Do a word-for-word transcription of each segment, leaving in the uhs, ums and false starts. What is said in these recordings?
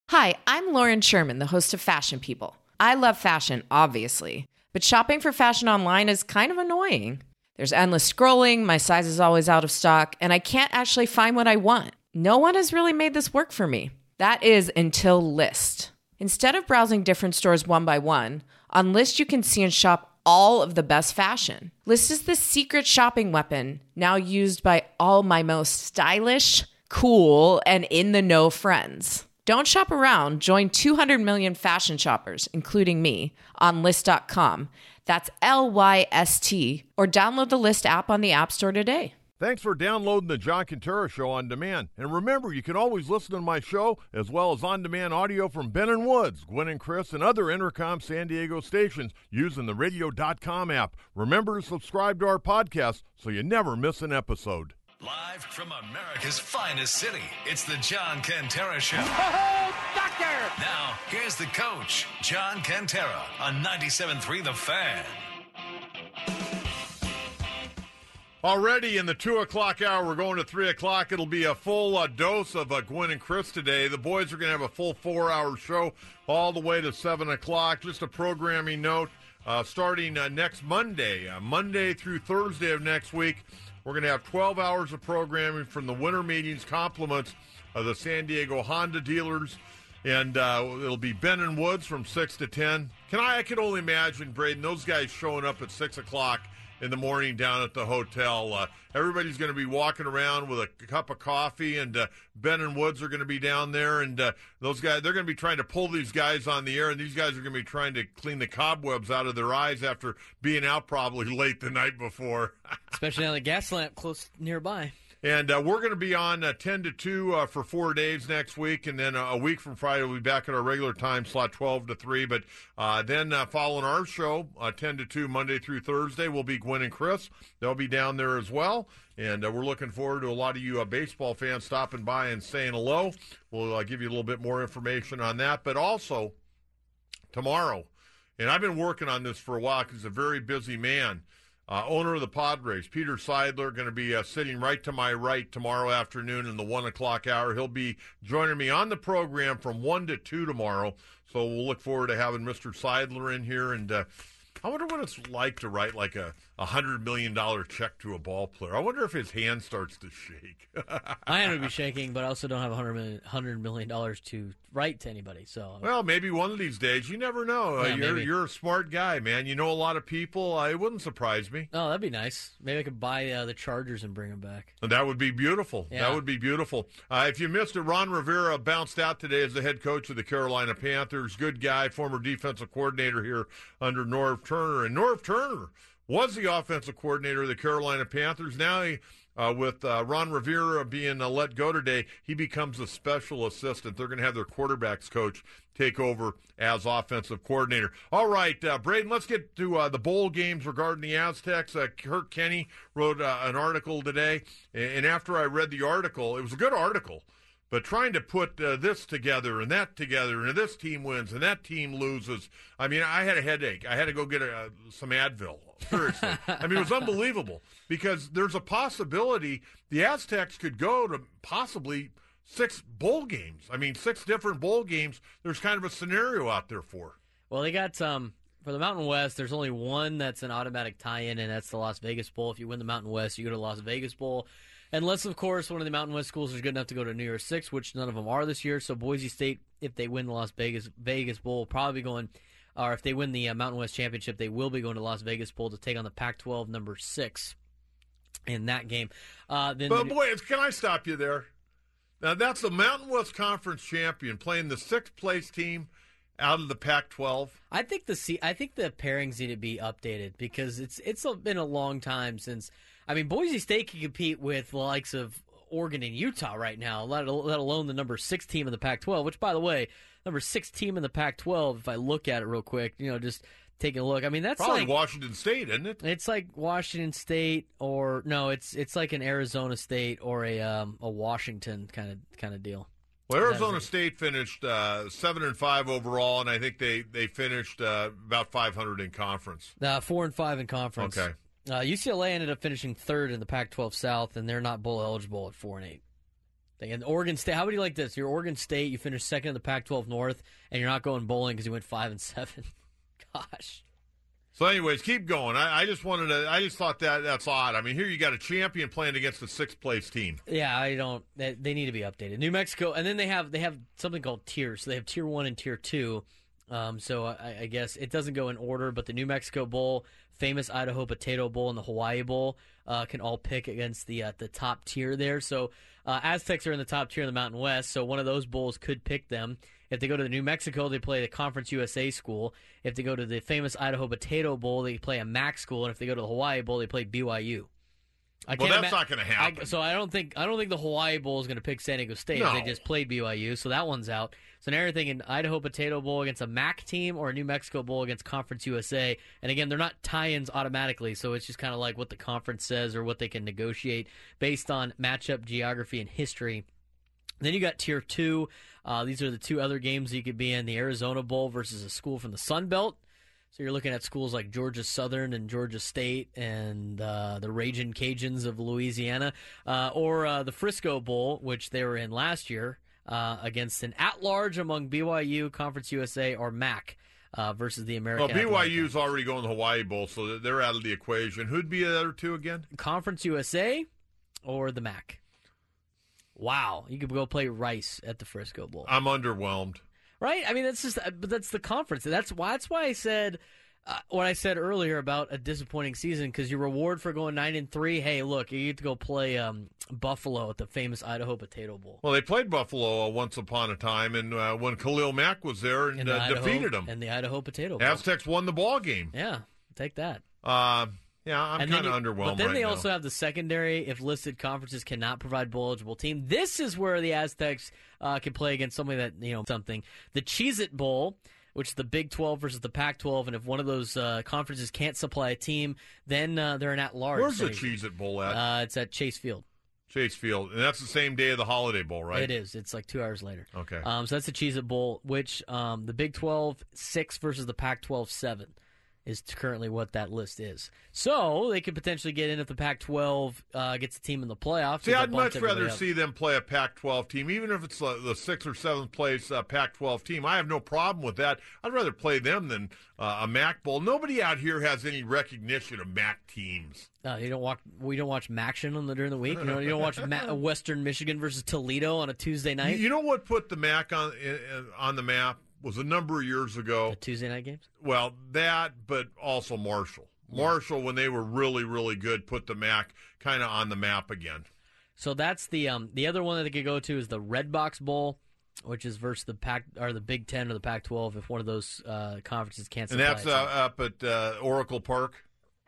Hi, I'm Lauren Sherman, the host of Fashion People. I love fashion, obviously, but shopping for fashion online is kind of annoying. There's endless scrolling, my size is always out of stock, and I can't actually find what I want. No one has really made this work for me. That is until Lyst. Instead of browsing different stores one by one, on Lyst you can see and shop all of the best fashion. Lyst is the secret shopping weapon, now used by all my most stylish, cool, and in-the-know friends. Don't shop around. Join two hundred million fashion shoppers, including me, on Lyst dot com. That's L Y S T. Or download the Lyst app on the App Store today. Thanks for downloading the John Quintero Show on demand. And remember, you can always listen to my show as well as on-demand audio from Ben and Woods, Gwen and Chris, and other Intercom San Diego stations using the radio dot com app. Remember to subscribe to our podcast so you never miss an episode. Live from America's finest city, it's the John Quintero Show. Oh, doctor! Now, here's the coach, John Quintero, on ninety-seven point three The Fan. Already in the two o'clock hour, we're going to three o'clock. It'll be a full uh, dose of uh, Gwen and Chris today. The boys are going to have a full four-hour show all the way to seven o'clock. Just a programming note, uh, starting uh, next Monday, uh, Monday through Thursday of next week, we're going to have twelve hours of programming from the winter meetings, compliments of the San Diego Honda dealers, and uh, it'll be Ben and Woods from six to ten. Can I, I can only imagine, Braden, those guys showing up at six o'clock in the morning down at the hotel. Uh, everybody's going to be walking around with a cup of coffee, and uh, Ben and Woods are going to be down there, and uh, those guys, they're going to be trying to pull these guys on the air, and these guys are going to be trying to clean the cobwebs out of their eyes after being out probably late the night before. Especially on the gas lamp close nearby. And uh, we're going to be on uh, ten to two uh, for four days next week, and then uh, a week from Friday we'll be back at our regular time slot, twelve to three. But uh, then uh, following our show, uh, ten to two, Monday through Thursday, will be Gwen and Chris. They'll be down there as well. And uh, we're looking forward to a lot of you uh, baseball fans stopping by and saying hello. We'll uh, give you a little bit more information on that. But also, tomorrow, and I've been working on this for a while because he's a very busy man, Uh, owner of the Padres, Peter Seidler, going to be uh, sitting right to my right tomorrow afternoon in the one o'clock hour. He'll be joining me on the program from one to two tomorrow. So we'll look forward to having Mister Seidler in here. And uh, I wonder what it's like to write like a one hundred million dollars check to a ball player. I wonder if his hand starts to shake. My hand would be shaking, but I also don't have one hundred million dollars to write to anybody. So, well, maybe one of these days. You never know. Yeah, uh, you're maybe. you're a smart guy, man. You know a lot of people. Uh, it wouldn't surprise me. Oh, that'd be nice. Maybe I could buy uh, the Chargers and bring them back. That would be beautiful. Yeah. That would be beautiful. Uh, if you missed it, Ron Rivera bounced out today as the head coach of the Carolina Panthers. Good guy, former defensive coordinator here under Norv Turner. And Norv Turner was the offensive coordinator of the Carolina Panthers. Now he, uh, with uh, Ron Rivera being uh, let go today, he becomes a special assistant. They're going to have their quarterbacks coach take over as offensive coordinator. All right, uh, Braden, let's get to uh, the bowl games regarding the Aztecs. Uh, Kirk Kenney wrote uh, an article today, and after I read the article, it was a good article, but trying to put uh, this together and that together, and this team wins and that team loses, I mean, I had a headache. I had to go get a, uh, some Advil. Seriously. I mean, it was unbelievable because there's a possibility the Aztecs could go to possibly six bowl games. I mean, six different bowl games. There's kind of a scenario out there for. Well, they got um for the Mountain West, there's only one that's an automatic tie-in, and that's the Las Vegas Bowl. If you win the Mountain West, you go to the Las Vegas Bowl. Unless, of course, one of the Mountain West schools is good enough to go to New Year's Six, which none of them are this year. So Boise State, if they win the Las Vegas Vegas Bowl, will probably be going, or if they win the uh, Mountain West Championship, they will be going to Las Vegas Bowl to take on the Pac twelve number six in that game. Uh, then But, boy, can I stop you there? Now, that's the Mountain West Conference champion playing the sixth-place team out of the Pac twelve. I think the I think the pairings need to be updated because it's it's been a long time since. I mean, Boise State can compete with the likes of Oregon and Utah right now, let, let alone the number six team in the Pac twelve, which, by the way, number six team in the Pac twelve, if I look at it real quick, you know, just taking a look. I mean, that's probably like Washington State, isn't it? It's like Washington State, or no, it's it's like an Arizona State or a um, a Washington kind of kind of deal. Well, Arizona State finished uh, seven and five overall, and I think they they finished uh, about five hundred in conference. Uh, four and five in conference. Okay. Uh, U C L A ended up finishing third in the Pac twelve South, and they're not bowl eligible at four and eight. And Oregon State, how would you like this? You're Oregon State, you finished second in the Pac twelve North, and you're not going bowling because you went five and seven. Gosh. So, anyways, keep going. I, I just wanted to. I just thought that that's odd. I mean, here you got a champion playing against a sixth place team. Yeah, I don't. They, they need to be updated. New Mexico, and then they have they have something called tiers. So they have tier one and tier two. Um, so I, I guess it doesn't go in order, but the New Mexico Bowl, famous Idaho Potato Bowl, and the Hawaii Bowl uh, can all pick against the uh, the top tier there. So uh, Aztecs are in the top tier in the Mountain West. So one of those bowls could pick them. If they go to the New Mexico, they play the Conference U S A school. If they go to the famous Idaho Potato Bowl, they play a M A C school. And if they go to the Hawaii Bowl, they play B Y U. I well, can't that's ima- not going to happen. I, so I don't think I don't think the Hawaii Bowl is going to pick San Diego State. No. They just played B Y U, so that one's out. So now you're thinking Idaho Potato Bowl against a M A C team or a New Mexico Bowl against Conference U S A. And again, they're not tie-ins automatically, so it's just kind of like what the conference says or what they can negotiate based on matchup, geography, and history. Then you got Tier two. Uh, these are the two other games you could be in. The Arizona Bowl versus a school from the Sun Belt. So you're looking at schools like Georgia Southern and Georgia State and uh, the Ragin' Cajuns of Louisiana. Uh, or uh, the Frisco Bowl, which they were in last year, uh, against an at-large among B Y U, Conference U S A, or M A C uh, versus the American Well, B Y U's Athletic. already going to the Hawaii Bowl, so they're out of the equation. Who'd be the other two again? Conference U S A or the M A C. Wow, you could go play Rice at the Frisco Bowl. I'm underwhelmed. Right? I mean, that's just, but that's the conference. That's why. That's why I said uh, what I said earlier about a disappointing season. Because your reward for going nine and three, hey, look, you get to go play um, Buffalo at the famous Idaho Potato Bowl. Well, they played Buffalo uh, once upon a time, and uh, when Khalil Mack was there and In the uh, Idaho- defeated them, and the Idaho Potato Bowl. Aztecs won the ball game. Yeah, take that. Uh, yeah, I'm And kind then of you- underwhelmed. But then right they now. also have the secondary. If listed conferences cannot provide bowl eligible team, this is where the Aztecs uh, can play against somebody that you know something. The Cheez-It Bowl, which is the Big twelve versus the Pac twelve, and if one of those uh, conferences can't supply a team, then uh, they're an at-large. Where's the So- Cheez-It Bowl at? Uh, it's at Chase Field. Chase Field, and that's the same day of the Holiday Bowl, right? It is. It's like two hours later. Okay. Um, so that's the Cheez-It Bowl, which um, the Big twelve six versus the Pac twelve seven is currently what that list is. So they could potentially get in if the Pac twelve uh, gets a team in the playoffs. See, They'll I'd bump much everybody rather up. see them play a Pac twelve team, even if it's uh, the sixth or seventh place uh, Pac twelve team. I have no problem with that. I'd rather play them than uh, a M A C Bowl. Nobody out here has any recognition of M A C teams. Uh, you don't watch. We don't watch Maction on the during the week. You know, you don't watch Ma- Western Michigan versus Toledo on a Tuesday You, night. you know what put the M A C on uh, on the map was a number of years ago. The Tuesday night games. Well, that, but also Marshall. Marshall, when they were really, really good, put the M A C kind of on the map again. So that's the um the other one that they could go to is the Red Box Bowl, which is versus the Pac or the Big Ten or the Pac twelve if one of those uh, conferences can't. And supply that's a uh, team. up at uh, Oracle Park.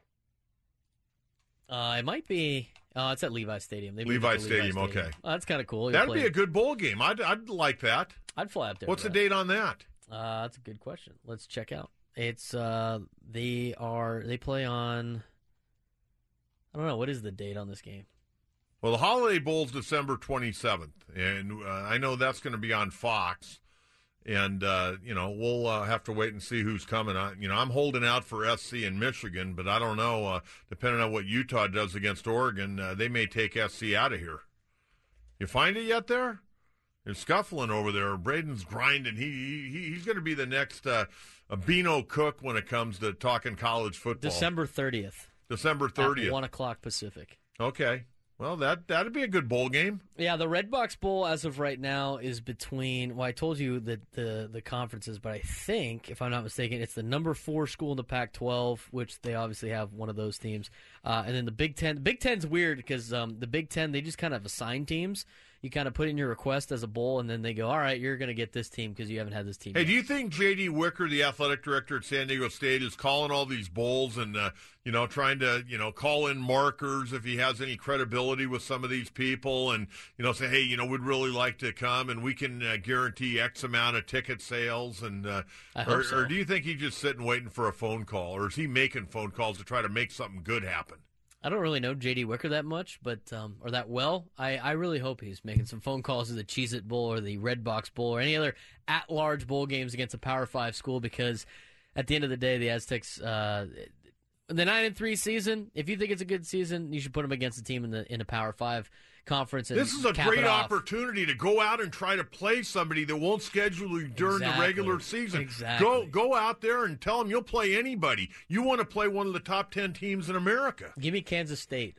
Uh, it might be. Oh, it's at Levi Stadium. They moved Levi it to Stadium, okay. Oh, that's kind of cool. You'll That'd play be a it. good bowl game. I'd, I'd like that. I'd fly up there. What's for the that. date on that? Uh, that's a good question. Let's check out. It's uh, they are they play on. I don't know what is the date on this game. Well, the Holiday Bowl's December twenty-seventh, and uh, I know that's going to be on Fox. And, uh, you know, we'll uh, have to wait and see who's coming. I, you know, I'm holding out for S C in Michigan, but I don't know. Uh, depending on what Utah does against Oregon, uh, they may take S C out of here. You find it yet there? They're scuffling over there. Braden's grinding. He, he He's going to be the next uh, Beano Cook when it comes to talking college football. December thirtieth. December thirtieth. One o'clock Pacific. Okay. Well, that, that'd be a good bowl game. Yeah, the Red Box Bowl as of right now is between. Well, I told you the the the conferences, but I think, if I'm not mistaken, it's the number four school in the Pac twelve, which they obviously have one of those teams, uh, and then the Big Ten. The Big Ten's weird because um, the Big Ten they just kind of assign teams. You kind of put in your request as a bowl, and then they go, all right, you're going to get this team because you haven't had this team. Hey, yet. do you think J D Wicker, the athletic director at San Diego State, is calling all these bowls and, uh, you know, trying to, you know, call in markers if he has any credibility with some of these people and, you know, say, hey, you know, we'd really like to come and we can uh, guarantee X amount of ticket sales? And uh, I hope or, so. or do you think he's just sitting waiting for a phone call, or is he making phone calls to try to make something good happen? I don't really know J D Wicker that much, but um, or that well. I, I really hope he's making some phone calls to the Cheez-It Bowl or the Red Box Bowl or any other at-large bowl games against a Power Five school because at the end of the day, the Aztecs, uh, the nine and three season, if you think it's a good season, you should put them against a team in the in a Power Five conference. And this is a cap great it off. opportunity to go out and try to play somebody that won't schedule you during Exactly. the regular season. Exactly. Go go out there and tell them you'll play anybody. You want to play one of the top ten teams in America. Give me Kansas State.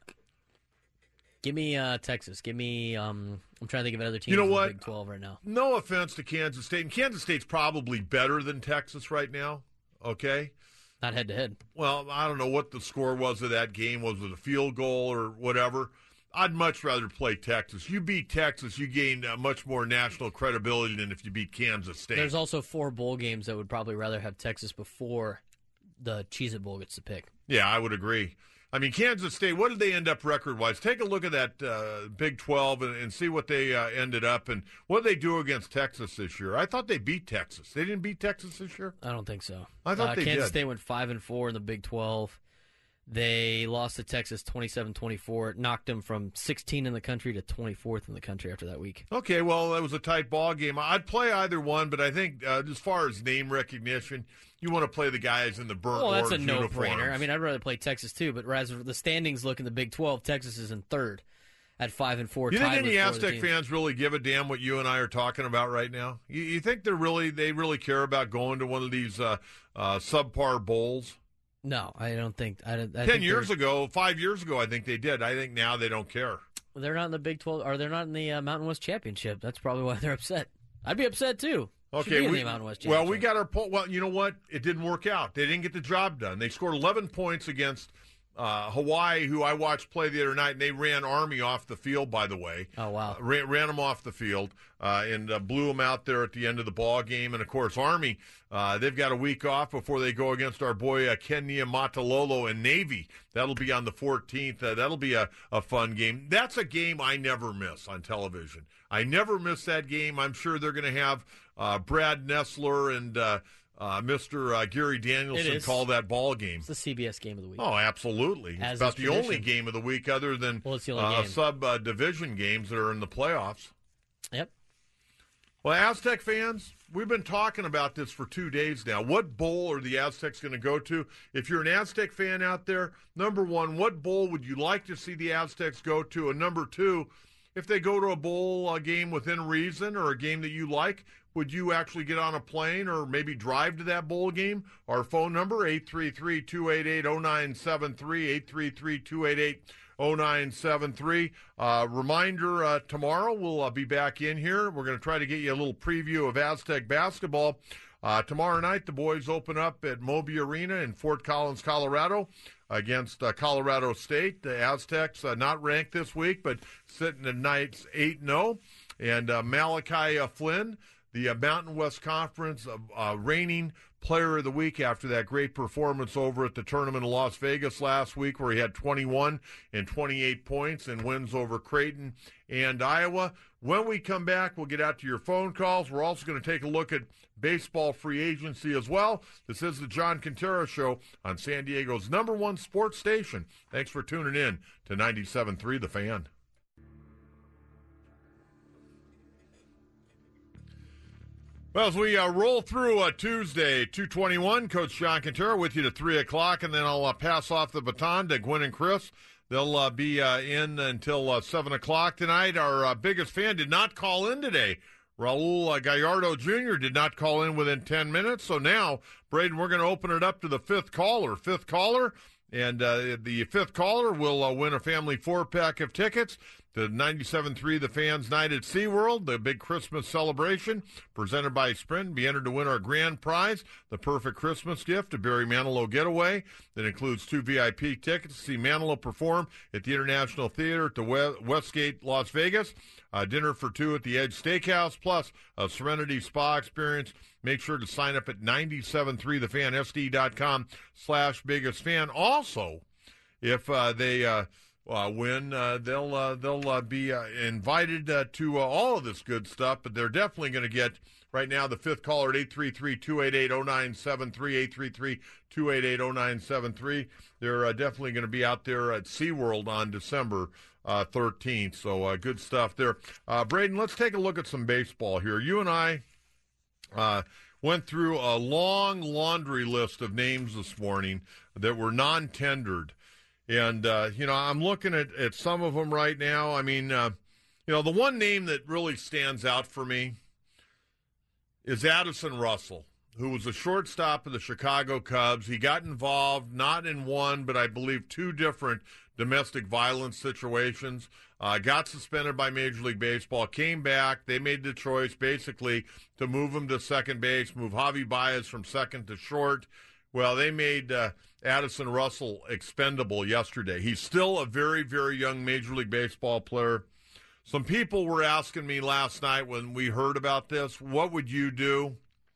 Give me uh, Texas. Give me. Um, I'm trying to think of another team. You know in what? the Big twelve right now. No offense to Kansas State. And Kansas State's probably better than Texas right now. Okay. Not head to head. Well, I don't know what the score was of that game. Was it a field goal or whatever? I'd much rather play Texas. You beat Texas, you gain uh, much more national credibility than if you beat Kansas State. There's also four bowl games that would probably rather have Texas before the Cheez-It Bowl gets to pick. Yeah, I would agree. I mean, Kansas State, what did they end up record-wise? Take a look at that uh, Big twelve and, and see what they uh, ended up and what did they do against Texas this year. I thought they beat Texas. They didn't beat Texas this year? I don't think so. I thought uh, they Kansas did. State went five and four in the Big twelve. They lost to Texas twenty-seven twenty-four. It knocked them from sixteen in the country to twenty-fourth in the country after that week. Okay, well, that was a tight ball game. I'd play either one, but I think uh, as far as name recognition, you want to play the guys in the burnt Well, that's a orange no-brainer. uniforms. I mean, I'd rather play Texas too, but as the standings look in the Big twelve, Texas is in third at five and four. You think tied any with four other Aztec teams. fans really give a damn what you and I are talking about right now? You, you think they're really they really care about going to one of these uh, uh, subpar bowls? No, I don't think. I, don't- I Ten think years they're, ago, five years ago, I think they did. I think now they don't care. they're not in the Big twelve, or they're not in the uh, Mountain West Championship. That's probably why they're upset. I'd be upset too. Should Okay, be in we, the Mountain West well, we Championship. got our poll. Well, you know what? It didn't work out. They didn't get the job done. They scored eleven points against uh, Hawaii, who I watched play the other night, and they ran Army off the field, by the way. Oh, wow. Uh, ran, ran them off the field uh, and uh, blew them out there at the end of the ball game. And, of course, Army, uh, they've got a week off before they go against our boy uh, Kenya Matalolo and Navy. That'll be on the fourteenth. Uh, that'll be a, a fun game. That's a game I never miss on television. I never miss that game. I'm sure they're going to have uh, Brad Nessler and uh, uh, Mister Uh, Gary Danielson is. call that ball game. It's the C B S game of the week. Oh, absolutely. As It's about is the only tradition. game of the week other than Well, it's the only uh, game. sub-division games that are in the playoffs. Yep. Well, Aztec fans, we've been talking about this for two days now. What bowl are the Aztecs going to go to? If you're an Aztec fan out there, number one, what bowl would you like to see the Aztecs go to? And number two, if they go to a bowl uh, game within reason or a game that you like, would you actually get on a plane or maybe drive to that bowl game? Our phone number, eight three three, two eight eight, zero nine seven three, eight three three, two eight eight, zero nine seven three. Uh, reminder, uh, tomorrow we'll uh, be back in here. We're going to try to get you a little preview of Aztec basketball. Uh, tomorrow night, the boys open up at Moby Arena in Fort Collins, Colorado, against uh, Colorado State. The Aztecs uh, not ranked this week, but sitting at nights eight and oh. And uh, Malachi uh, Flynn, the uh, Mountain West Conference uh, uh, reigning player of the week after that great performance over at the tournament in Las Vegas last week where he had twenty-one and twenty-eight points and wins over Creighton and Iowa. When we come back, we'll get out to your phone calls. We're also going to take a look at baseball free agency as well. This is the John Quintero Show on San Diego's number one sports station. Thanks for tuning in to ninety-seven point three The Fan. Well, as we uh, roll through uh, Tuesday, two twenty-one, Coach John Quintero with you to three o'clock, and then I'll uh, pass off the baton to Gwen and Chris. They'll uh, be uh, in until uh, seven o'clock tonight. Our uh, biggest fan did not call in today. Raul uh, Gallardo Junior did not call in within ten minutes. So now, Braden, we're going to open it up to the fifth caller. Fifth caller, and uh, the fifth caller will uh, win a family four-pack of tickets to ninety-seven point three The Fans Night at SeaWorld, the big Christmas celebration presented by Sprint. Be entered to win our grand prize, the perfect Christmas gift, a Barry Manilow getaway that includes two V I P tickets to see Manilow perform at the International Theater at the Westgate, Las Vegas, a dinner for two at the Edge Steakhouse, plus a Serenity Spa experience. Make sure to sign up at ninety-seven point three the fan s d dot com slash biggest fan. Also, if uh, they uh, uh, win, uh, they'll uh, they'll uh, be uh, invited uh, to uh, all of this good stuff. But they're definitely going to get right now the fifth caller at eight three three, two eight eight, zero nine seven three, eight three three, two eight eight, zero nine seven three. They're uh, definitely going to be out there at SeaWorld on December uh, thirteenth. So uh, good stuff there. Uh, Braden, let's take a look at some baseball here. You and I Uh, went through a long laundry list of names this morning that were non-tendered. And, uh, you know, I'm looking at, at some of them right now. I mean, uh, you know, the one name that really stands out for me is Addison Russell, who was a shortstop of the Chicago Cubs. He got involved not in one, but I believe two different domestic violence situations. Uh, got suspended by Major League Baseball, came back. They made the choice basically to move him to second base, move Javi Baez from second to short. Well, they made uh, Addison Russell expendable yesterday. He's still a very, very young Major League Baseball player. Some people were asking me last night when we heard about this, what would you do?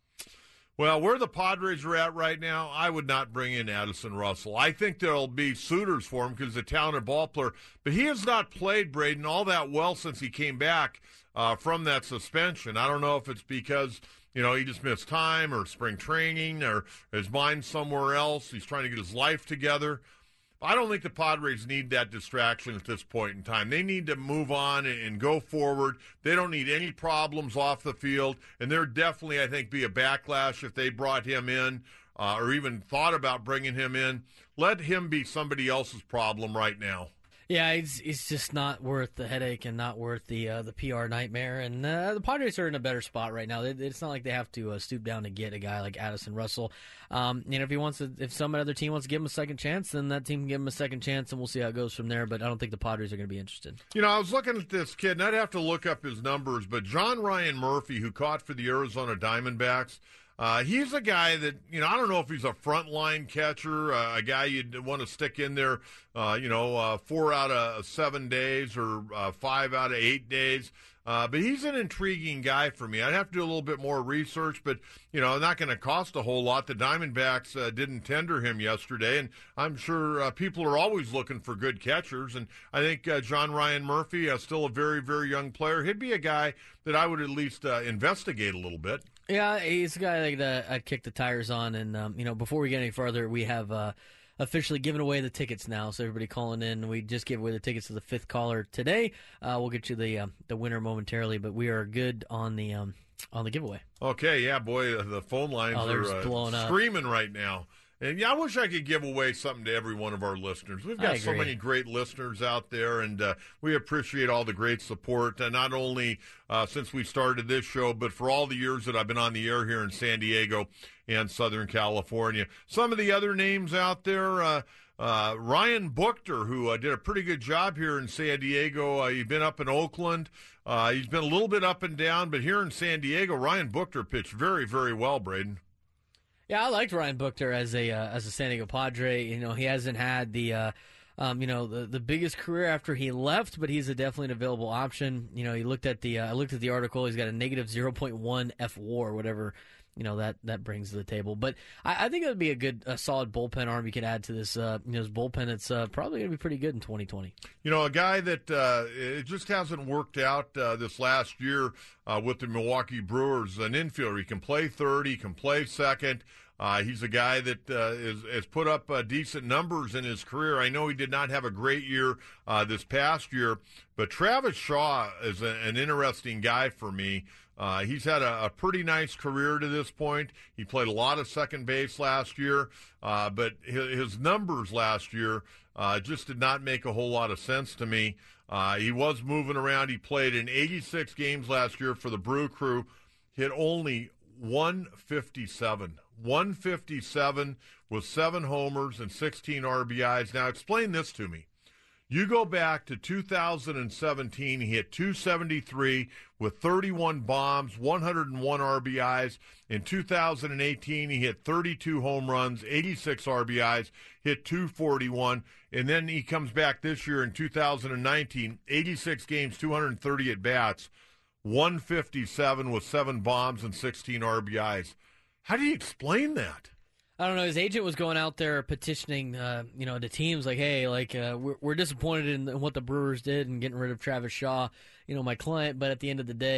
Well, where the Padres are at right now, I would not bring in Addison Russell. I think there'll be suitors for him because he's a talented ball player. But he has not played, Braden, all that well since he came back uh, from that suspension. I don't know if it's because, you know, he just missed time or spring training or his mind's somewhere else. He's trying to get his life together. I don't think the Padres need that distraction at this point in time. They need to move on and go forward. They don't need any problems off the field, and there definitely, I think, be a backlash if they brought him in uh, or even thought about bringing him in. Let him be somebody else's problem right now. Yeah, it's it's just not worth the headache and not worth the uh, the P R nightmare. And uh, the Padres are in a better spot right now. It, it's not like they have to uh, stoop down to get a guy like Addison Russell. Um, you know, if he wants to, if some other team wants to give him a second chance, then that team can give him a second chance, and we'll see how it goes from there. But I don't think the Padres are going to be interested. You know, I was looking at this kid, and I'd have to look up his numbers, but John Ryan Murphy, who caught for the Arizona Diamondbacks. Uh, he's a guy that, you know, I don't know if he's a frontline catcher, uh, a guy you'd want to stick in there, uh, you know, uh, four out of seven days or uh, five out of eight days. Uh, but he's an intriguing guy for me. I'd have to do a little bit more research, but, you know, not going to cost a whole lot. The Diamondbacks uh, didn't tender him yesterday, and I'm sure uh, people are always looking for good catchers. And I think uh, John Ryan Murphy, uh, still a very, very young player, he'd be a guy that I would at least uh, investigate a little bit. Yeah, he's a guy that I'd kick the tires on. And, um, you know, before we get any further, we have uh, officially given away the tickets now. So everybody calling in, we just gave away the tickets to the fifth caller today. Uh, we'll get you the uh, the winner momentarily, but we are good on the um, on the giveaway. Okay, yeah, boy, the phone lines oh, are uh, blowing up. screaming right now. And, yeah, I wish I could give away something to every one of our listeners. We've got so many great listeners out there, and uh, we appreciate all the great support, uh, not only uh, since we started this show, but for all the years that I've been on the air here in San Diego and Southern California. Some of the other names out there, uh, uh, Ryan Buchter, who uh, did a pretty good job here in San Diego. Uh, he's been up in Oakland. Uh, he's been a little bit up and down, but here in San Diego, Ryan Buchter pitched very, very well, Braden. Yeah, I liked Ryan Buchter as a uh, as a San Diego Padre. You know, he hasn't had the uh, um, you know the, the biggest career after he left, but he's a definitely an available option. You know, he looked at the uh, I looked at the article. He's got a negative zero point one F W A R, whatever you know that that brings to the table. But I, I think it would be a good, a solid bullpen arm you could add to this uh, you know this bullpen. It's uh, probably going to be pretty good in twenty twenty. You know, a guy that uh, it just hasn't worked out uh, this last year uh, with the Milwaukee Brewers. An infielder, he can play third, he can play second. Uh, he's a guy that uh, is, has put up uh, decent numbers in his career. I know he did not have a great year uh, this past year, but Travis Shaw is a, an interesting guy for me. Uh, he's had a, a pretty nice career to this point. He played a lot of second base last year, uh, but his, his numbers last year uh, just did not make a whole lot of sense to me. Uh, he was moving around. He played in eighty-six games last year for the Brew Crew, hit only one fifty-seven. one fifty-seven with seven homers and sixteen R B Is. Now, explain this to me. You go back to two thousand seventeen, he hit two seventy-three with thirty-one bombs, one hundred one R B Is. In two thousand eighteen, he hit thirty-two home runs, eighty-six R B Is, hit two forty-one. And then he comes back this year in two thousand nineteen, eighty-six games, two hundred thirty at-bats, one fifty-seven with seven bombs and sixteen R B Is. How do you explain that? I don't know. His agent was going out there petitioning, uh, you know, the teams like, hey, like uh, we're, we're disappointed in what the Brewers did and getting rid of Travis Shaw, you know, my client. But at the end of the day,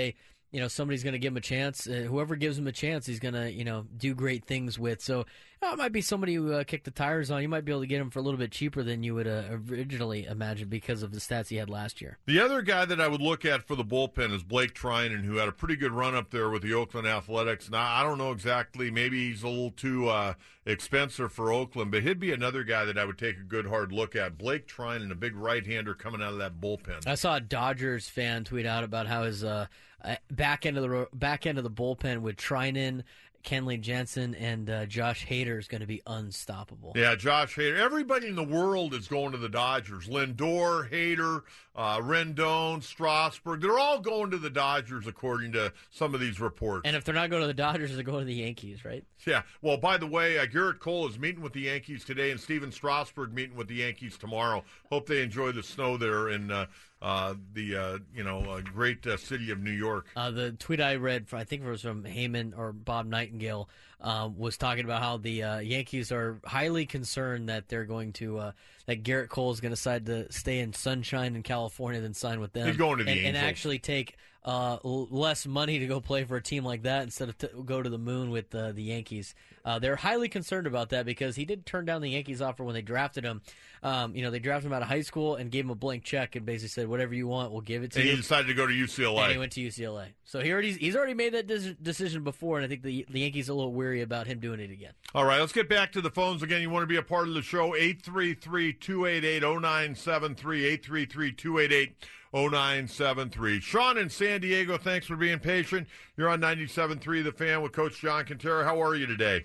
you know, somebody's going to give him a chance. Uh, whoever gives him a chance, he's going to, you know, do great things with. So uh, it might be somebody who uh, kicked the tires on. You might be able to get him for a little bit cheaper than you would uh, originally imagine because of the stats he had last year. The other guy that I would look at for the bullpen is Blake Trinan, who had a pretty good run up there with the Oakland Athletics. Now, I don't know exactly. Maybe he's a little too uh, expensive for Oakland, but he'd be another guy that I would take a good hard look at. Blake Trinan, a big right-hander coming out of that bullpen. I saw a Dodgers fan tweet out about how his uh, back end of the back end of the bullpen with Trinan, Kenley Jansen, and uh, Josh Hader is going to be unstoppable. Yeah, Josh Hader. Everybody in the world is going to the Dodgers. Lindor, Hader, uh, Rendon, Strasburg. They're all going to the Dodgers, according to some of these reports. And if they're not going to the Dodgers, they're going to the Yankees, right? Yeah. Well, by the way, uh, Garrett Cole is meeting with the Yankees today, and Steven Strasburg meeting with the Yankees tomorrow. Hope they enjoy the snow there in uh, uh, the uh, you know uh, great uh, city of New York. Uh, the tweet I read, from, I think it was from Heyman or Bob Nightingale, uh, was talking about how the uh, Yankees are highly concerned that they're going to uh, that Garrett Cole is going to decide to stay in sunshine in California than sign with them. He's going to the and, Angels. and actually take uh, l- less money to go play for a team like that instead of t- go to the moon with uh, the Yankees. Uh, they're highly concerned about that because he did turn down the Yankees offer when they drafted him. Um, you know, they drafted him out of high school and gave him a blank check and basically said, whatever you want, we'll give it to and you. he decided to go to U C L A. And he went to U C L A. So he already, he's already made that des- decision before, and I think the, the Yankees are a little weary about him doing it again. All right, let's get back to the phones again. You want to be a part of the show, eight three three, two eight eight, zero nine seven three, eight three three, two eight eight, zero nine seven three. Sean in San Diego, thanks for being patient. You're on ninety-seven point three The Fan with Coach John Kentera. How are you today?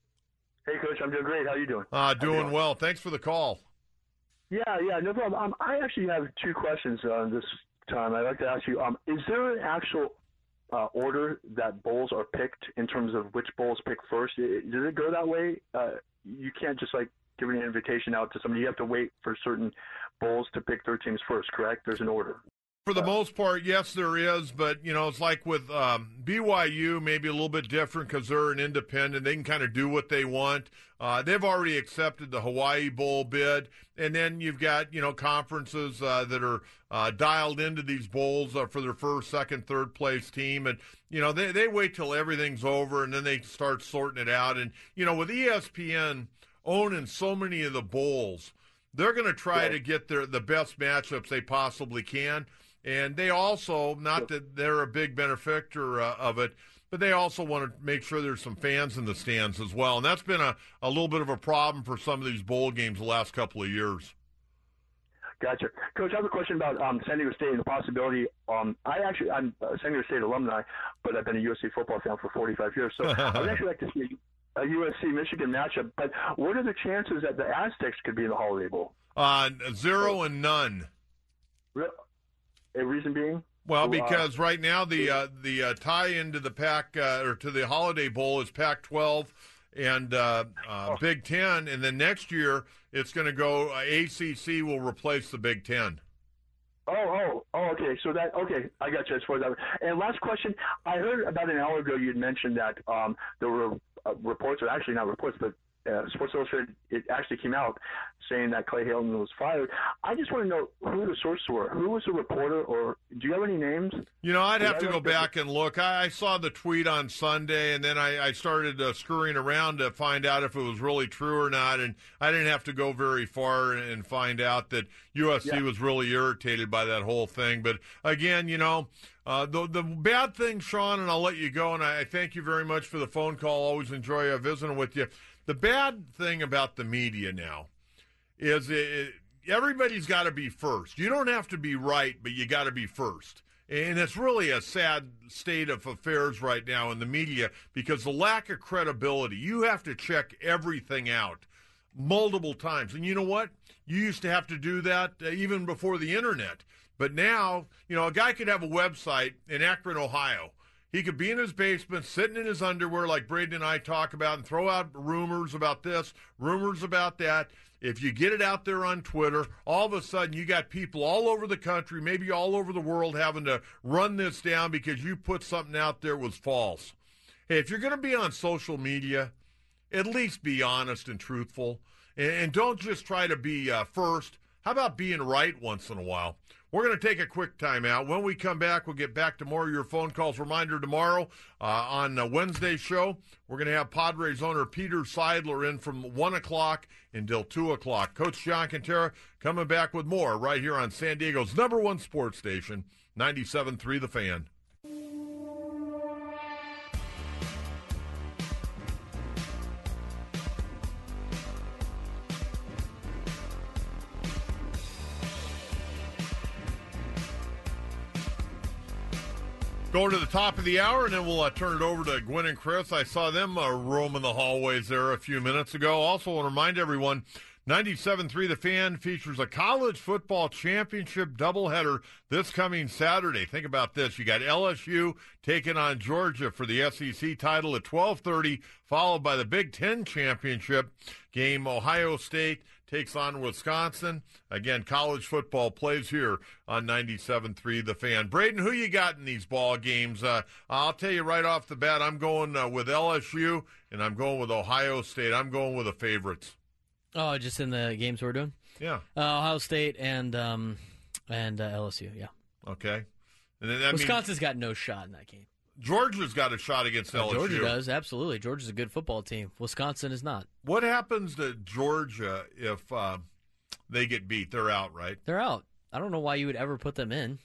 Hey, Coach, I'm doing great. How are you doing? Uh, doing well. Thanks for the call. Yeah, yeah, no problem. Um, I actually have two questions uh, this time. I'd like to ask you, um, is there an actual uh, order that bowls are picked in terms of which bowls pick first? It, does it go that way? Uh, you can't just, like, give an invitation out to somebody. You have to wait for certain bowls to pick their teams first, correct? There's an order. For the most part, yes, there is. But, you know, it's like with um, B Y U, maybe a little bit different because they're an independent. They can kind of do what they want. Uh, they've already accepted the Hawaii Bowl bid. And then you've got, you know, conferences uh, that are uh, dialed into these bowls uh, for their first, second, third place team. And, you know, they, they wait till everything's over and then they start sorting it out. And, you know, with E S P N owning so many of the bowls, they're going to try Right. to get their the best matchups they possibly can. And they also, not that they're a big benefactor uh, of it, but they also want to make sure there's some fans in the stands as well. And that's been a, a little bit of a problem for some of these bowl games the last couple of years. Gotcha. Coach, I have a question about um, San Diego State and the possibility. Um, I actually, I'm a San Diego State alumni, but I've been a U S C football fan for forty-five years. So I would actually like to see a U S C-Michigan matchup. But what are the chances that the Aztecs could be in the Holiday Bowl? Uh, zero and none. Re- A reason being? Well, Uh, because right now the uh, the uh, tie into the Pac uh, or to the Holiday Bowl is Pac twelve and uh, uh, Oh. Big Ten, and then next year it's going to go uh, A C C will replace the Big Ten. Oh, oh, oh, okay. So that, okay, I got you as far as that. And last question, I heard about an hour ago you had mentioned that um, there were uh, reports, or actually not reports, but uh, Sports Illustrated, it actually came out saying that Clay Helton was fired. I just want to know who the sources were. Who was the reporter, or do you have any names? You know, I'd Yeah, have to I go like that. back and look. I, I saw the tweet on Sunday, and then I, I started uh, scurrying around to find out if it was really true or not. And I didn't have to go very far and find out that U S C Yeah. was really irritated by that whole thing. But again, you know, uh, the the bad thing, Sean, and I'll let you go. And I, I thank you very much for the phone call. Always enjoy uh, visiting with you. The bad thing about the media now is it, it, everybody's got to be first. You don't have to be right, but you got to be first. And it's really a sad state of affairs right now in the media because the lack of credibility. You have to check everything out multiple times. And you know what? You used to have to do that uh, even before the internet. But now, you know, a guy could have a website in Akron, Ohio. He could be in his basement, sitting in his underwear like Braden and I talk about, and throw out rumors about this, rumors about that. If you get it out there on Twitter, all of a sudden you got people all over the country, maybe all over the world, having to run this down because you put something out there was false. Hey, if you're going to be on social media, at least be honest and truthful, and, and don't just try to be uh, first. How about being right once in a while? We're going to take a quick time out. When we come back, we'll get back to more of your phone calls. Reminder tomorrow uh, on the Wednesday show, we're going to have Padres owner Peter Seidler in from one o'clock until two o'clock. Coach John Kentera coming back with more right here on San Diego's number one sports station, ninety-seven point three The Fan. Going to the top of the hour, and then we'll uh, turn it over to Gwen and Chris. I saw them uh, roaming the hallways there a few minutes ago. Also want to remind everyone, ninety-seven point three The Fan features a college football championship doubleheader this coming Saturday. Think about this. You got L S U taking on Georgia for the S E C title at twelve thirty, followed by the Big Ten championship game. Ohio State takes on Wisconsin. Again, college football plays here on ninety-seven point three The Fan. Braden, who you got in these ball games? Uh, I'll tell you right off the bat, I'm going uh, with L S U, and I'm going with Ohio State. I'm going with the favorites. Oh, just in the games we're doing? Yeah. Uh, Ohio State and um, and uh, L S U, yeah. Okay. And then that Wisconsin's means got no shot in that game. Georgia's got a shot against Uh, L S U. Georgia does, absolutely. Georgia's a good football team. Wisconsin is not. What happens to Georgia if uh, they get beat? They're out, right? They're out. I don't know why you would ever put them in.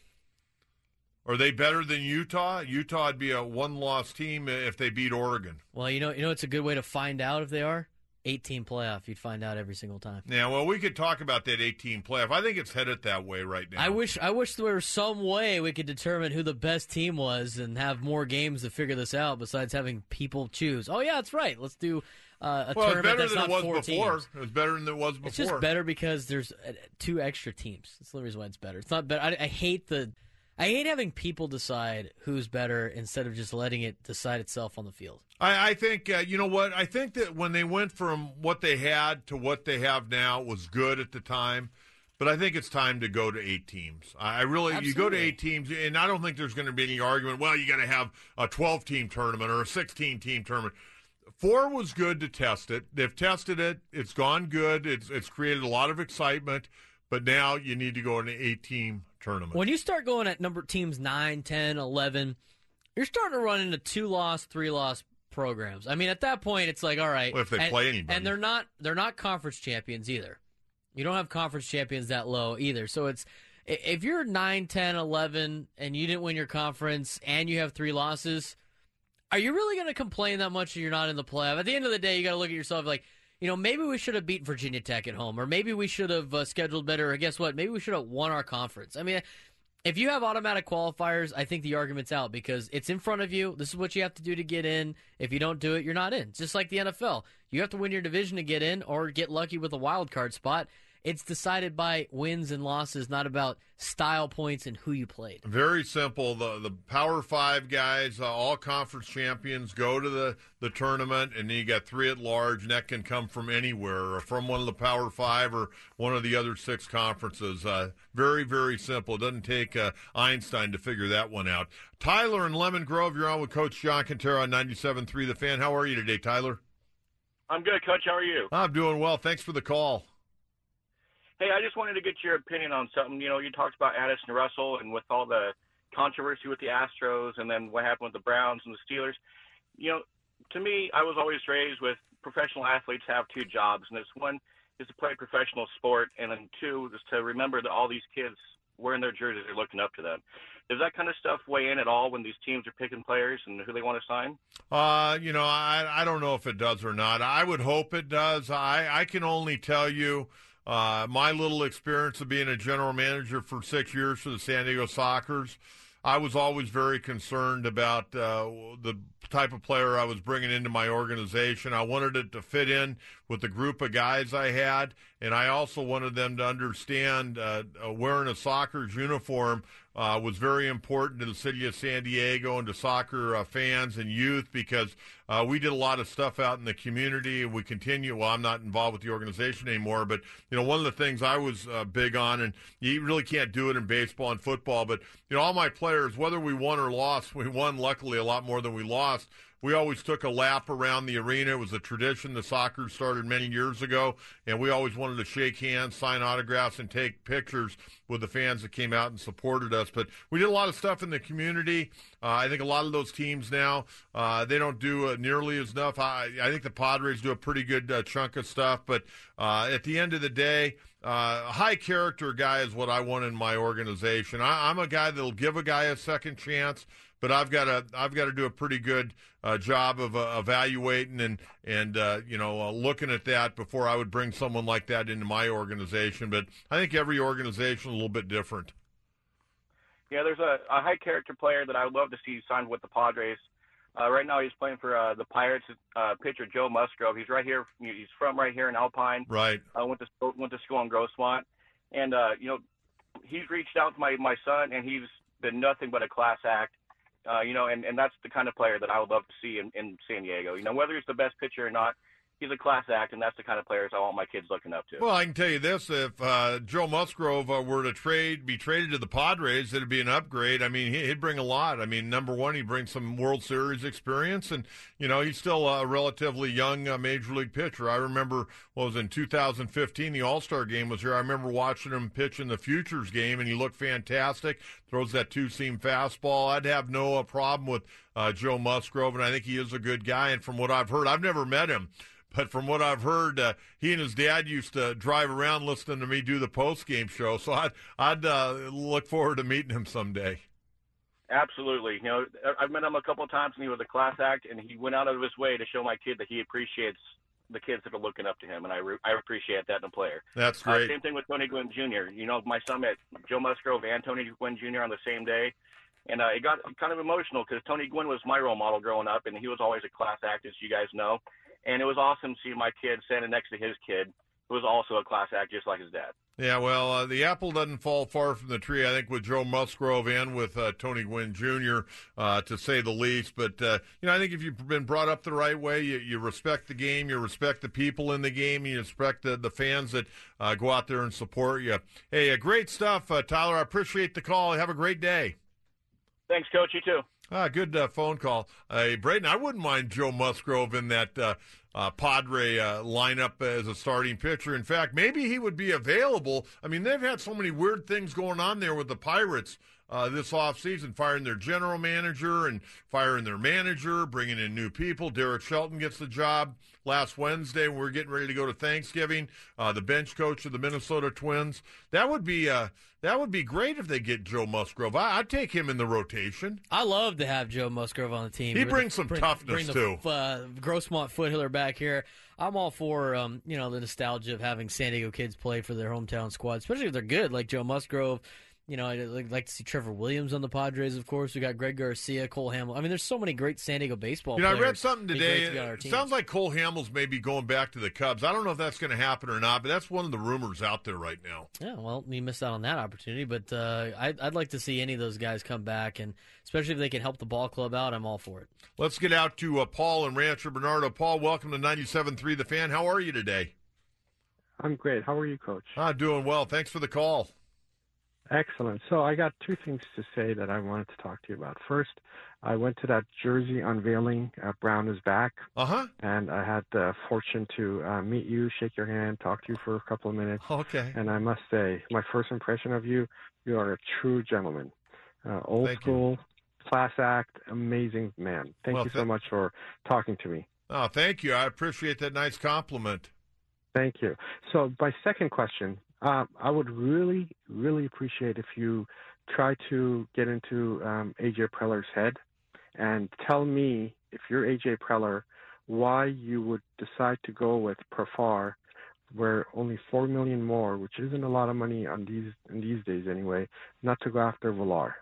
Are they better than Utah? Utah would be a one-loss team if they beat Oregon. Well, you know, you know, it's a good way to find out if they are. eight-team playoff. You'd find out every single time. Yeah, well, we could talk about that eight-team playoff. I think it's headed that way right now. I wish I wish there was some way we could determine who the best team was and have more games to figure this out besides having people choose. Oh, yeah, that's right. Let's do uh, a well, it's tournament better that's than not it was four before. teams. It was better than it was before. It's just better because there's uh, two extra teams. That's the only reason why it's better. It's not better. I, I hate the... I hate having people decide who's better instead of just letting it decide itself on the field. I, I think, uh, you know what, I think that when they went from what they had to what they have now was good at the time, but I think it's time to go to eight teams. I, I really, Absolutely. you go to eight teams, and I don't think there's going to be any argument, well, you got to have a twelve-team tournament or a sixteen-team tournament. Four was good to test it. They've tested it. It's gone good. It's, it's created a lot of excitement, but now you need to go in an eight-team tournament. When you start going at number teams nine, ten, eleven, you're starting to run into two-loss, three-loss programs. I mean, at that point, it's like, all right. Well, if they and, play anybody. And they're not they're not conference champions either. You don't have conference champions that low either. So it's if you're nine, ten, eleven, and you didn't win your conference and you have three losses, are you really going to complain that much that you're not in the playoff? At the end of the day, you got to look at yourself like, you know, maybe we should have beat Virginia Tech at home, or maybe we should have uh, scheduled better, or guess what? Maybe we should have won our conference. I mean, if you have automatic qualifiers, I think the argument's out because it's in front of you. This is what you have to do to get in. If you don't do it, you're not in. It's just like the N F L. You have to win your division to get in or get lucky with a wild card spot. It's decided by wins and losses, not about style points and who you played. Very simple. The the Power Five guys, uh, all conference champions, go to the, the tournament, and then you got three at large, and that can come from anywhere, or from one of the Power Five or one of the other six conferences. Uh, very, very simple. It doesn't take uh, Einstein to figure that one out. Tyler in Lemon Grove, you're on with Coach John Kentera on ninety-seven point three The Fan. How are you today, Tyler? I'm good, Coach. How are you? I'm doing well. Thanks for the call. Hey, I just wanted to get your opinion on something. You know, you talked about Addison Russell and with all the controversy with the Astros and then what happened with the Browns and the Steelers. You know, to me, I was always raised with professional athletes have two jobs, and it's one is to play professional sport, and then two is to remember that all these kids wearing their jerseys are looking up to them. Does that kind of stuff weigh in at all when these teams are picking players and who they want to sign? Uh, you know, I I don't know if it does or not. I would hope it does. I, I can only tell you uh, my little experience of being a general manager for six years for the San Diego Sockers. I was always very concerned about uh, the type of player I was bringing into my organization. I wanted it to fit in with the group of guys I had, and I also wanted them to understand uh, wearing a Sockers uniform uh, was very important to the city of San Diego and to soccer uh, fans and youth because uh, we did a lot of stuff out in the community, and we continue. Well, I'm not involved with the organization anymore, but you know, one of the things I was uh, big on, and you really can't do it in baseball and football, but you know, all my players, whether we won or lost, we won luckily a lot more than we lost. lost, we always took a lap around the arena. It was a tradition. The soccer started many years ago, and we always wanted to shake hands, sign autographs, and take pictures with the fans that came out and supported us. But we did a lot of stuff in the community. Uh, I think a lot of those teams now, uh, they don't do uh, nearly as enough. I, I think the Padres do a pretty good uh, chunk of stuff. But uh, at the end of the day, uh, a high-character guy is what I want in my organization. I, I'm a guy that will give a guy a second chance, but I've got to I've got to do a pretty good uh, job of uh, evaluating and and uh, you know uh, looking at that before I would bring someone like that into my organization. But I think every organization is a little bit different. Yeah, there's a, a high character player that I would love to see signed with the Padres. Uh, right now, he's playing for uh, the Pirates. Uh, pitcher Joe Musgrove. He's right here. He's from right here in Alpine. Right. I uh, went to school, went to school in Grossmont, and uh, you know, he's reached out to my my son, and he's been nothing but a class act. Uh, you know, and, and that's the kind of player that I would love to see in, in San Diego. You know, whether he's the best pitcher or not, he's a class act, and that's the kind of players I want my kids looking up to. Well, I can tell you this: if uh, Joe Musgrove uh, were to trade, be traded to the Padres, it'd be an upgrade. I mean, he'd bring a lot. I mean, number one, he'd bring some World Series experience, and you know, he's still a relatively young uh, major league pitcher. I remember, what was it, in two thousand fifteen, the All-Star game was here. I remember watching him pitch in the Futures game, and he looked fantastic. Throws that two-seam fastball. I'd have no uh, problem with uh, Joe Musgrove, and I think he is a good guy. And from what I've heard, I've never met him. But from what I've heard, uh, he and his dad used to drive around listening to me do the post-game show. So I'd, I'd uh, look forward to meeting him someday. Absolutely. You know, I've met him a couple of times, and he was a class act, and he went out of his way to show my kid that he appreciates the kids that are looking up to him, and I, re- I appreciate that in a player. That's great. Uh, same thing with Tony Gwynn Junior You know, my son met Joe Musgrove and Tony Gwynn Junior on the same day, and uh, it got kind of emotional because Tony Gwynn was my role model growing up, and he was always a class act, as you guys know. And it was awesome to see my kid standing next to his kid, who was also a class act just like his dad. Yeah, well, uh, the apple doesn't fall far from the tree, I think, with Joe Musgrove and with uh, Tony Gwynn Junior, uh, to say the least. But, uh, you know, I think if you've been brought up the right way, you, you respect the game, you respect the people in the game, you respect the, the fans that uh, go out there and support you. Hey, uh, great stuff, uh, Tyler. I appreciate the call. Have a great day. Thanks, Coach. You too. Ah, good uh, phone call. Uh, Braden, I wouldn't mind Joe Musgrove in that uh, uh, Padre uh, lineup as a starting pitcher. In fact, maybe he would be available. I mean, they've had so many weird things going on there with the Pirates uh, this offseason, firing their general manager and firing their manager, bringing in new people. Derek Shelton gets the job last Wednesday when we're getting ready to go to Thanksgiving. Uh, the bench coach of the Minnesota Twins. That would be uh, that would be great if they get Joe Musgrove. I, I'd take him in the rotation. I love to have Joe Musgrove on the team. He Bring brings the, some bring, toughness, bring the, too. Uh, Grossmont Foothiller back here. I'm all for um, you know, the nostalgia of having San Diego kids play for their hometown squad, especially if they're good, like Joe Musgrove. You know, I'd like to see Trevor Williams on the Padres, of course. We got Greg Garcia, Cole Hamill. I mean, there's so many great San Diego baseball you know, players. I read something today. To It sounds like Cole Hamels may be going back to the Cubs. I don't know if that's going to happen or not, but that's one of the rumors out there right now. Yeah, well, we missed out on that opportunity, but uh, I'd, I'd like to see any of those guys come back, and especially if they can help the ball club out, I'm all for it. Let's get out to uh, Paul and Rancho Bernardo. Paul, welcome to ninety-seven point three The Fan. How are you today? I'm great. How are you, Coach? Ah, doing well. Thanks for the call. Excellent. So I got two things to say that I wanted to talk to you about. First, I went to that jersey unveiling at Brown is Back. Uh-huh. And I had the fortune to uh, meet you, shake your hand, talk to you for a couple of minutes. Okay. And I must say, my first impression of you, you are a true gentleman. Uh, old Thank school, you. Class act, amazing man. Thank well, you so th- much for talking to me. Oh, thank you. I appreciate that nice compliment. Thank you. So my second question, uh, I would really, really appreciate if you try to get into um, A J Preller's head and tell me, if you're A J Preller, why you would decide to go with Profar, where only four million dollars more, which isn't a lot of money on these in these days anyway, not to go after Villar.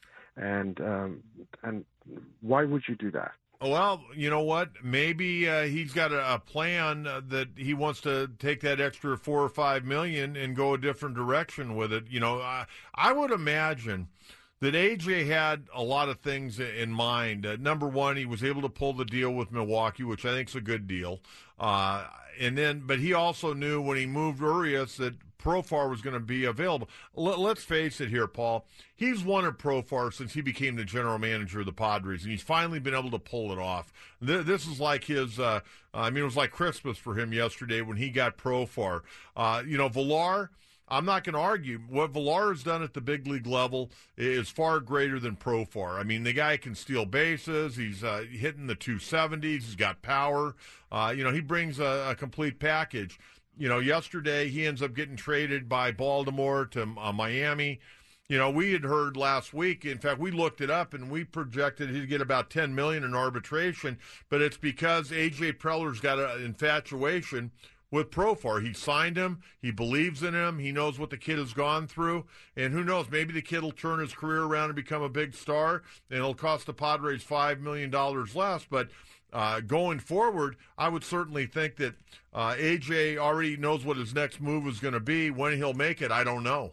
And um, and why would you do that? Well, you know what? Maybe uh, he's got a, a plan uh, that he wants to take that extra four or five million and go a different direction with it. You know, I, I would imagine that A J had a lot of things in mind. Uh, number one, he was able to pull the deal with Milwaukee, which I think is a good deal. Uh, and then, but he also knew when he moved Urias that Profar was going to be available. L- let's face it here, Paul. He's wanted Profar since he became the general manager of the Padres, and he's finally been able to pull it off. Th- this is like his, uh, I mean, it was like Christmas for him yesterday when he got Profar. Uh, you know, Villar, I'm not going to argue. What Villar has done at the big league level is far greater than Profar. I mean, the guy can steal bases. He's uh, hitting the two seventies. He's got power. Uh, you know, he brings a, a complete package. You know, yesterday he ends up getting traded by Baltimore to uh, Miami. You know, we had heard last week, in fact, we looked it up, and we projected he'd get about ten million dollars in arbitration, but it's because A J. Preller's got an infatuation with Profar. He signed him. He believes in him. He knows what the kid has gone through. And who knows, maybe the kid will turn his career around and become a big star, and it'll cost the Padres five million dollars less. But uh, going forward, I would certainly think that uh, A J already knows what his next move is going to be. When he'll make it, I don't know.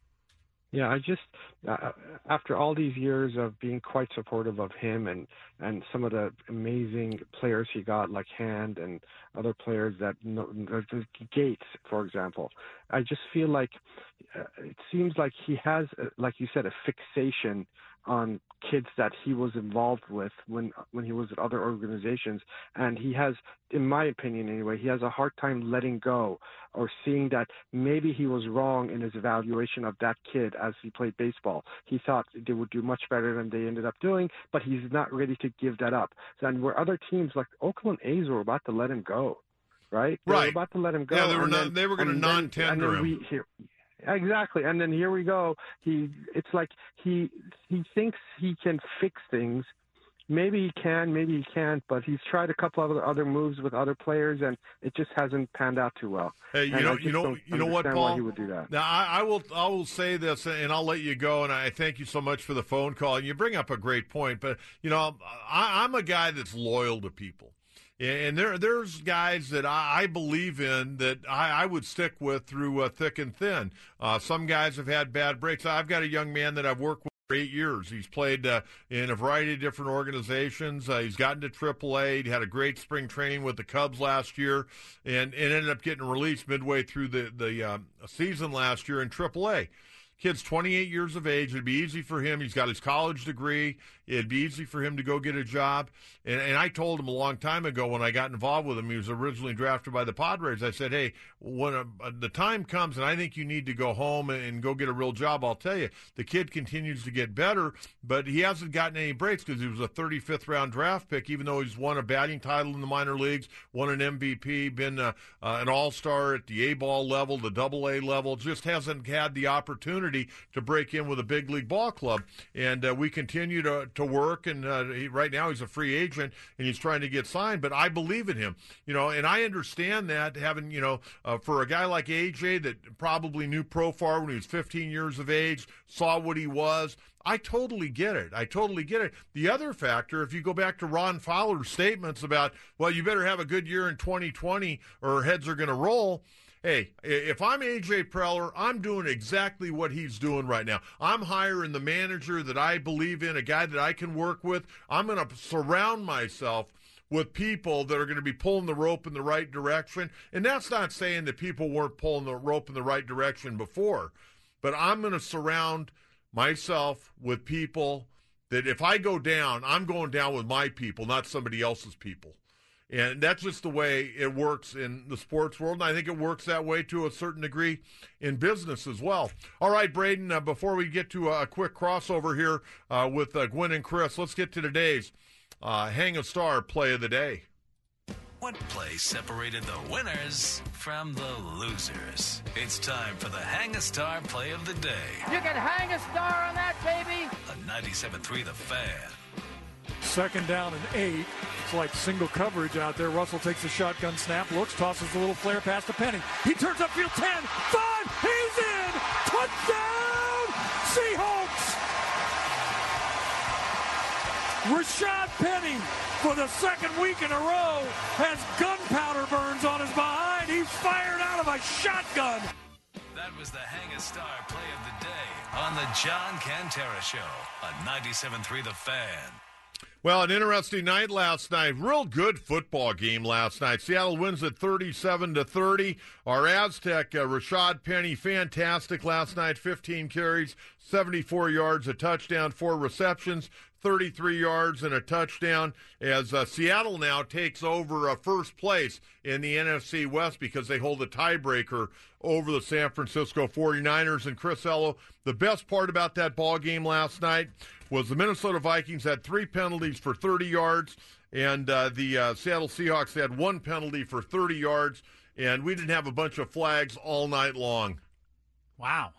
Yeah, I just, uh, after all these years of being quite supportive of him and, and some of the amazing players he got, like Hand and other players that, know, Gates, for example, I just feel like uh, it seems like he has, uh, like you said, a fixation on kids that he was involved with when when he was at other organizations, and he has, in my opinion anyway, he has a hard time letting go or seeing that maybe he was wrong in his evaluation of that kid as he played baseball. He thought they would do much better than they ended up doing, but he's not ready to give that up. And where other teams like Oakland A's were about to let him go, right? They right. were about to let him go. Yeah, they were, and not, then, they were going to non-tender him. We, here, Exactly, and then here we go. He, it's like he he thinks he can fix things. Maybe he can, maybe he can't. But he's tried a couple of other, other moves with other players, and it just hasn't panned out too well. Hey, you and know, you know, you know what, Paul? Why he would do that. Now, I, I will, I will say this, and I'll let you go. And I thank you so much for the phone call. And you bring up a great point. But you know, I, I'm a guy that's loyal to people. And there, there's guys that I, I believe in that I, I would stick with through uh, thick and thin. Uh, some guys have had bad breaks. I've got a young man that I've worked with for eight years. He's played uh, in a variety of different organizations. Uh, he's gotten to triple A. He had a great spring training with the Cubs last year, and, and ended up getting released midway through the, the uh, season last year in triple A. Kid's twenty-eight years of age. It'd be easy for him. He's got his college degree. It'd be easy for him to go get a job. And, and I told him a long time ago when I got involved with him, he was originally drafted by the Padres. I said, hey, when a, the time comes and I think you need to go home and, and go get a real job, I'll tell you, the kid continues to get better, but he hasn't gotten any breaks because he was a thirty-fifth round draft pick, even though he's won a batting title in the minor leagues, won an M V P, been uh, uh, an all-star at the A-ball level, the double A level, just hasn't had the opportunity to break in with a big league ball club. And uh, we continue to, to work, and uh, he, right now he's a free agent, and he's trying to get signed, but I believe in him. You know, and I understand that, having, you know, uh, for a guy like A J that probably knew Profar when he was fifteen years of age, saw what he was, I totally get it. I totally get it. The other factor, if you go back to Ron Fowler's statements about, well, you better have a good year in twenty twenty or heads are going to roll. Hey, if I'm A J. Preller, I'm doing exactly what he's doing right now. I'm hiring the manager that I believe in, a guy that I can work with. I'm going to surround myself with people that are going to be pulling the rope in the right direction. And that's not saying that people weren't pulling the rope in the right direction before. But I'm going to surround myself with people that if I go down, I'm going down with my people, not somebody else's people. And that's just the way it works in the sports world, and I think it works that way to a certain degree in business as well. All right, Braden, uh, before we get to a, a quick crossover here uh, with uh, Gwen and Chris, let's get to today's uh, Hang a Star Play of the Day. What play separated the winners from the losers? It's time for the Hang a Star Play of the Day. You can hang a star on that, baby! On ninety-seven point three The Fan. Second down and eight. It's like single coverage out there. Russell takes the shotgun snap, looks, tosses a little flare pass to Penny. He turns upfield ten, five, he's in! Touchdown! Seahawks! Rashad Penny, for the second week in a row, has gunpowder burns on his behind. He's fired out of a shotgun. That was the Hang a Star Play of the Day. on the John Cantera Show on ninety-seven point three The Fan. Well, an interesting night last night. Real good football game last night. Seattle wins at thirty-seven to thirty. Our Aztec, uh, Rashad Penny, fantastic last night. fifteen carries, seventy-four yards, a touchdown, four receptions, thirty-three yards and a touchdown, as uh, Seattle now takes over uh, first place in the N F C West because they hold a tiebreaker over the San Francisco forty-niners. And Chris Ello, the best part about that ball game last night was the Minnesota Vikings had three penalties for thirty yards, and uh, the uh, Seattle Seahawks had one penalty for thirty yards, and we didn't have a bunch of flags all night long. Wow.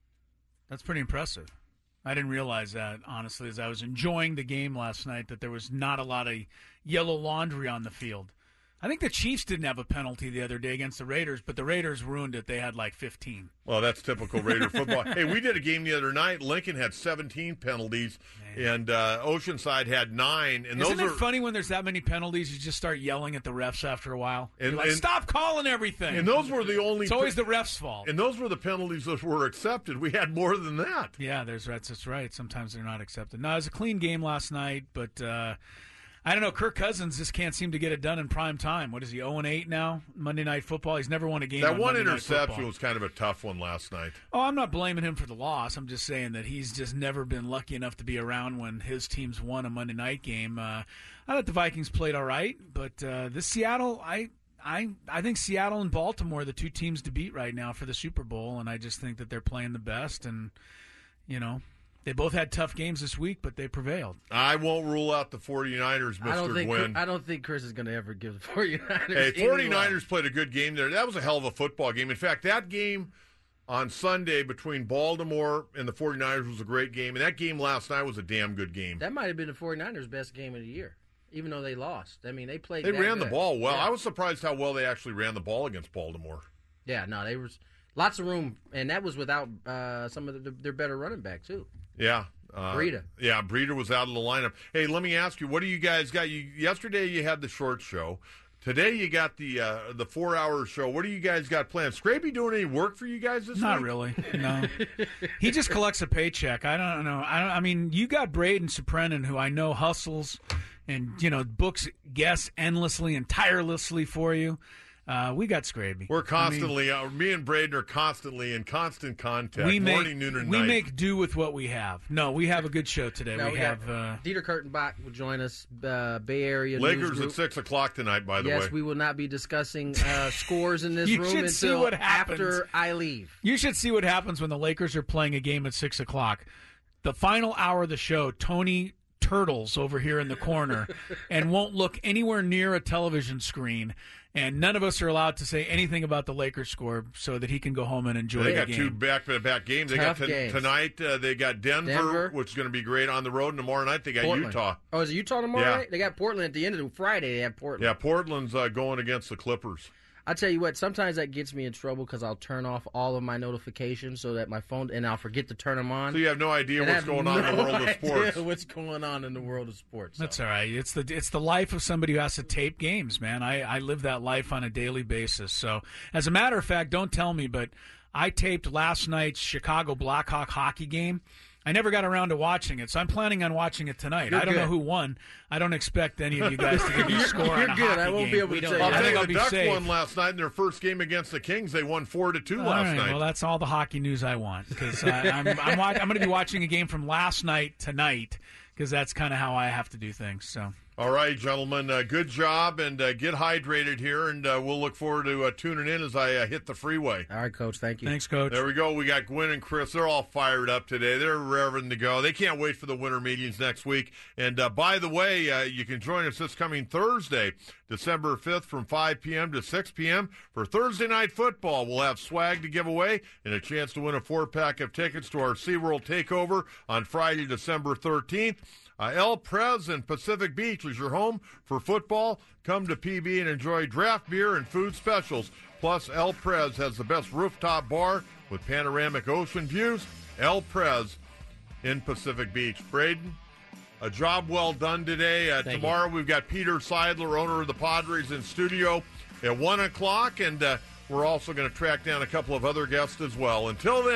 That's pretty impressive. I didn't realize that, honestly, as I was enjoying the game last night, that there was not a lot of yellow laundry on the field. I think the Chiefs didn't have a penalty the other day against the Raiders, but the Raiders ruined it. They had like fifteen. Well, that's typical Raider football. Hey, we did a game the other night. Lincoln had seventeen penalties, Man. and uh, Oceanside had nine. And Isn't those it are, funny when there's that many penalties, you just start yelling at the refs after a while? And, You're like, and, stop calling everything. And those were the only. It's always the refs' fault. And those were the penalties that were accepted. We had more than that. Yeah, there's that's, that's right. Sometimes they're not accepted. No, it was a clean game last night, but uh, I don't know. Kirk Cousins just can't seem to get it done in prime time. What is he, oh and eight now? Monday Night Football. He's never won a game. That on one Monday interception was kind of a tough one last night. Oh, I'm not blaming him for the loss. I'm just saying that he's just never been lucky enough to be around when his teams won a Monday night game. Uh, I thought the Vikings played all right, but uh, this Seattle, I. I I think Seattle and Baltimore are the two teams to beat right now for the Super Bowl, and I just think that they're playing the best. And, you know, they both had tough games this week, but they prevailed. I won't rule out the forty-niners, Mister I don't think Gwynn. I don't think Chris is going to ever give the forty-niners Hey, any forty-niners love. played a good game there. That was a hell of a football game. In fact, that game on Sunday between Baltimore and the forty-niners was a great game, and that game last night was a damn good game. That might have been the forty-niners' best game of the year, even though they lost. I mean, they played They that ran good. the ball well. Yeah. I was surprised how well they actually ran the ball against Baltimore. Yeah, no, they was lots of room, and that was without uh, some of the, their better running back too. Yeah. Uh, Breida. Yeah, Breida was out of the lineup. Hey, let me ask you, what do you guys got? You yesterday you had the short show. Today you got the uh, the four hour show. What do you guys got planned? Scrappy doing any work for you guys this Not week? really. No. He just collects a paycheck. I don't know. I, don't, I mean, you got Braden Suprennan, who I know hustles and, you know, books guests endlessly and tirelessly for you. Uh, we got Scraby. We're constantly, I mean, uh, me and Braden are constantly in constant contact. We make, morning, noon, and we night. make do with what we have. No, we have a good show today. No, we, we have got uh, Dieter Kurtenbach will join us, uh, Bay Area Lakers News Group. at six o'clock tonight. By the yes, way, we will not be discussing uh, scores in this You room should see until what happens. after I leave. You should see what happens when the Lakers are playing a game at six o'clock. The final hour of the show, Tony turtles over here in the corner and won't look anywhere near a television screen. And none of us are allowed to say anything about the Lakers score so that he can go home and enjoy they the got game. two back-to-back games. They Tough got t- games. tonight. Uh, they got Denver, Denver. which is going to be great on the road. And tomorrow night they got Portland. Utah. Oh, is it Utah tomorrow Yeah. night? They got Portland at the end of Friday. They have Portland. Yeah, Portland's uh, going against the Clippers. I tell you what, sometimes that gets me in trouble because I'll turn off all of my notifications so that my phone, and I'll forget to turn them on. So you have no idea And I what's have going on in the no world of idea sports. What's going on in the world of sports? so. That's all right. It's the it's the life of somebody who has to tape games, man. I, I live that life on a daily basis. So, as a matter of fact, don't tell me, but I taped last night's Chicago Blackhawk hockey game. I never got around to watching it, so I'm planning on watching it tonight. You're I don't good. know who won. I don't expect any of you guys to give me a You're- score you're on a good. hockey I won't game. be able to We tell don't- you. I'll I tell think you, I'll the be Ducks safe. won last night in their first game against the Kings. They won four to two All last right, night. well, that's all the hockey news I want because I'm I'm, wa- I'm going to be watching a game from last night tonight because that's kind of how I have to do things. So. All right, gentlemen, uh, good job, and uh, get hydrated here, and uh, we'll look forward to uh, tuning in as I uh, hit the freeway. All right, Coach. Thank you. Thanks, Coach. There we go. We got Gwen and Chris. They're all fired up today. They're raring to go. They can't wait for the winter meetings next week. And uh, by the way, uh, you can join us this coming Thursday, December fifth, from five p.m. to six p.m. for Thursday Night Football. We'll have swag to give away and a chance to win a four-pack of tickets to our SeaWorld Takeover on Friday, December thirteenth. Uh, El Prez in Pacific Beach is your home for football. Come to P B and enjoy draft beer and food specials. Plus, El Prez has the best rooftop bar with panoramic ocean views. El Prez in Pacific Beach. Braden, a job well done today. Uh, Thank tomorrow we've got Peter Seidler, owner of the Padres, in studio at one o'clock, and uh, we're also going to track down a couple of other guests as well. Until then,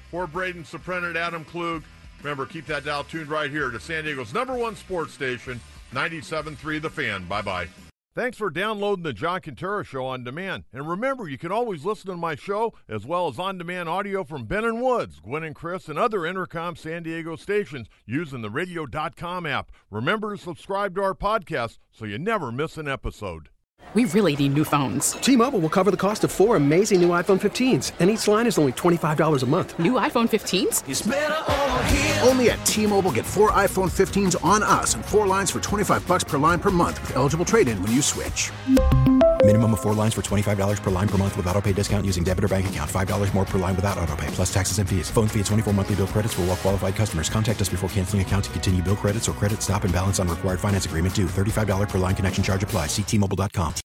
For Braden Soprano and Adam Klug, remember, keep that dial tuned right here to San Diego's number one sports station, ninety-seven point three The Fan. Bye-bye. Thanks for downloading the John Quintero Show on demand. And remember, you can always listen to my show as well as on-demand audio from Ben and Woods, Gwen and Chris, and other Intercom San Diego stations using the radio dot com app. Remember to subscribe to our podcast so you never miss an episode. We really need new phones. T-Mobile will cover the cost of four amazing new iPhone fifteens, and each line is only twenty-five dollars a month. New iPhone fifteens? It's better over here. Only at T-Mobile, get four iPhone fifteens on us and four lines for twenty-five dollars per line per month with eligible trade-in when you switch. Minimum of four lines for twenty-five dollars per line per month with autopay discount using debit or bank account. five dollars more per line without autopay, plus taxes and fees. Phone fee at twenty-four monthly bill credits for well-qualified customers. Contact us before canceling account to continue bill credits or credit stop and balance on required finance agreement due. thirty-five dollars per line connection charge applies. See T Mobile dot com.